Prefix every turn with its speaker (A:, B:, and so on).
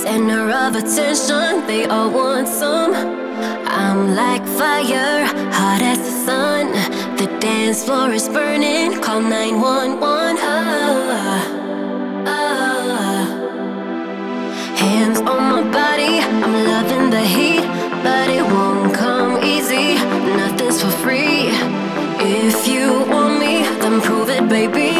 A: Center of attention, they all want some. I'm like fire, hot as the sun. The dance floor is burning, call 911. Hands on my body, I'm loving the heat, but it won't come easy. Nothing's for free. If you want me, then prove it, baby.